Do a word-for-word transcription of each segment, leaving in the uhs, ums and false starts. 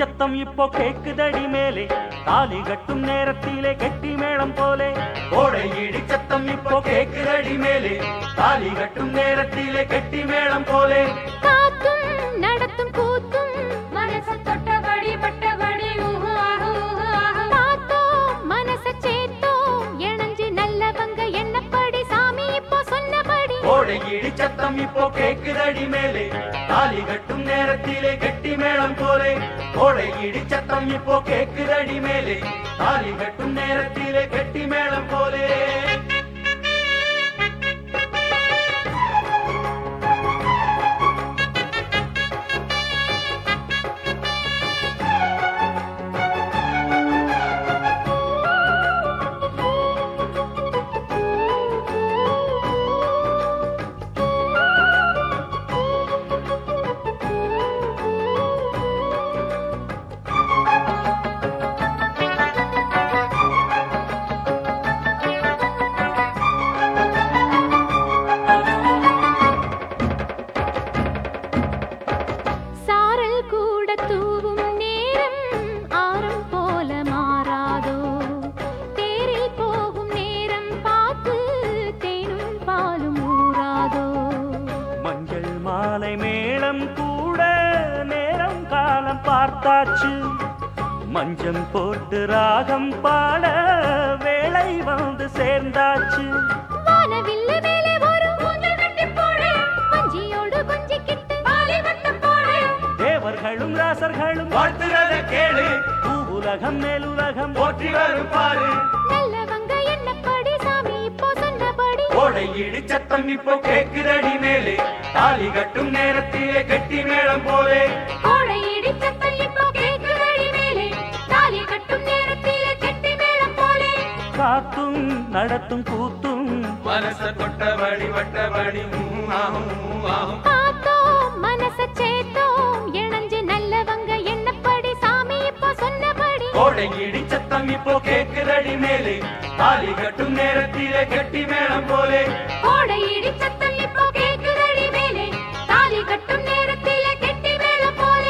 சத்தம் இப்போ கேக்குதடி மேலே தாலி கட்டும் நேரத்திலே கெட்டி மேளம் போலே கோடை இடி சத்தம் இப்போ கேக்குதடி மேலே தாலி கட்டும் நேரத்திலே கெட்டி மேளம் போலே காத்தும் நடத்தும் கூத்தும் மனச தொட்டபடி பட்டபடி காத்தோ மனச சேத்தோ இணைஞ்சு நல்லவங்க என்னப்படி சாமி இப்போ சொன்னபடி கோடை இடி சத்தம் இப்போ கேக்குதடி மேலே தாலி கட்டும் நேரத்திலே கெட்டி மேளம் போலே கோடை இடி சத்தம் இப்போ கேக்குதடி மேலே தாலி கட்டும் நேரத்திலே கெட்டி மேளம் போலே பார்த்தாச்சு மஞ்சம் போட்டு ராகம் பாட வேளை வந்து சேர்ந்தாச்சு வானவில்லு மேலே ஒரு ஊஞ்சல் கட்டி போடு வஞ்சியோடு கொஞ்சிக்கிட்டு வாலி வட்டம் போடு தேவர்களும் ராசர்களும் வாழ்த்துறத கேளு பூவுலகம் மேலுலகம் போற்றி வரும் பாரு நல்லவங்க என்னப்படி சாமி இப்போ சொன்னபடி கோடை இடி சத்தம் இப்போ கேக்குதடி மேலே தாலி கட்டும் நேரத்திலே கெட்டி மேளம் போலே கோடை இடி சத்தம் இப்போ கேக்குதடி மேலே தாலி கட்டும் நேரத்திலே கெட்டி மேளம் போலே காத்தும் நடத்தும் கூத்தும் மனச தொட்டபடி வட்டபடி காத்தோ மனச சேத்தோ இணைஞ்சு நல்லவங்க என்னப்படி சாமி இப்போ சொன்னபடி கோடை இடி சத்தம் இப்போ கேக்குதடி மேலே தாலி கட்டும் நேரத்திலே கெட்டி மேளம் போலே கோடை இடி சத்தம் இப்போ கேக்குதடி மேலே தாலி கட்டும் நேரத்திலே கெட்டி மேளம் போலே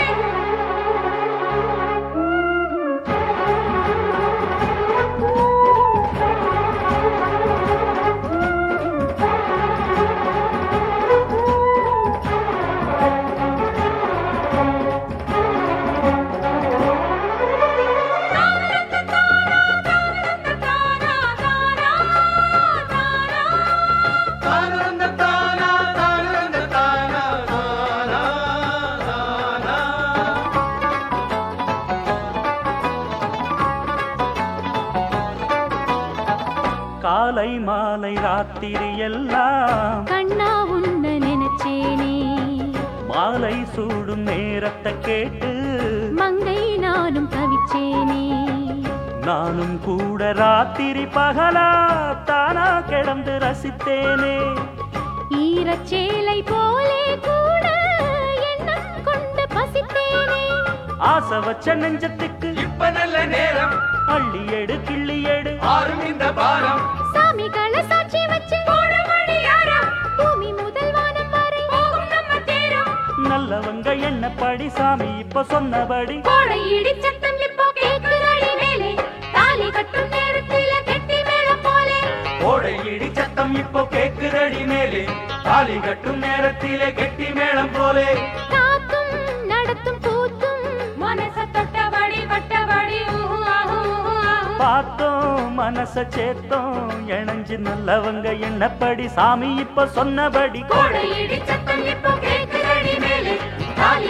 காலை மாலை ராத்திரி எல்லாம் கண்ணா உன்ன நினைச்சேனே மாலை சூடும் நேரத்தை கேட்டு மங்கை நானும் தவிச்சேனே நானும் கூட ராத்திரி பகலா தானா கிடந்து ரசித்தேனே ஈரச்சேலை போலே கூட எண்ணம் கொண்டு பசித்தேனே ஆசை வச்ச நெஞ்சத்துக்கு இப்ப நல்ல நேரம் அள்ளி எடு கிள்ளி எடு ஆறும் இந்த பாரம் சாமிகளை சாட்சி வச்சு போடுமணி யாரம் பூமி முதல் வானம் வரை போகும் நம்ம தேரம் நல்லவங்க என்னப்படி சாமி இப்ப சொன்னபடி கோடை இடி சத்தம் இப்போ கேக்குதடி மேலே தாலி கட்டும் நேரத்திலே கெட்டி மேளம் போலே கோடை இடி சத்தம் இப்போ கேக்குதடி மேலே தாலி கட்டும் நேரத்திலே கெட்டி மேளம் போலே காத்தும் நடத்தும் கூத்தும் மனச தொட்டபடி வட்டபடி பார்த்தோம் மனச சேத்தோம் இணைஞ்சு நல்லவங்க என்னப்படி சாமி இப்ப சொன்னபடி கோடை இடி சத்தம் இப்போ கேக்குதடி மேலே தாலி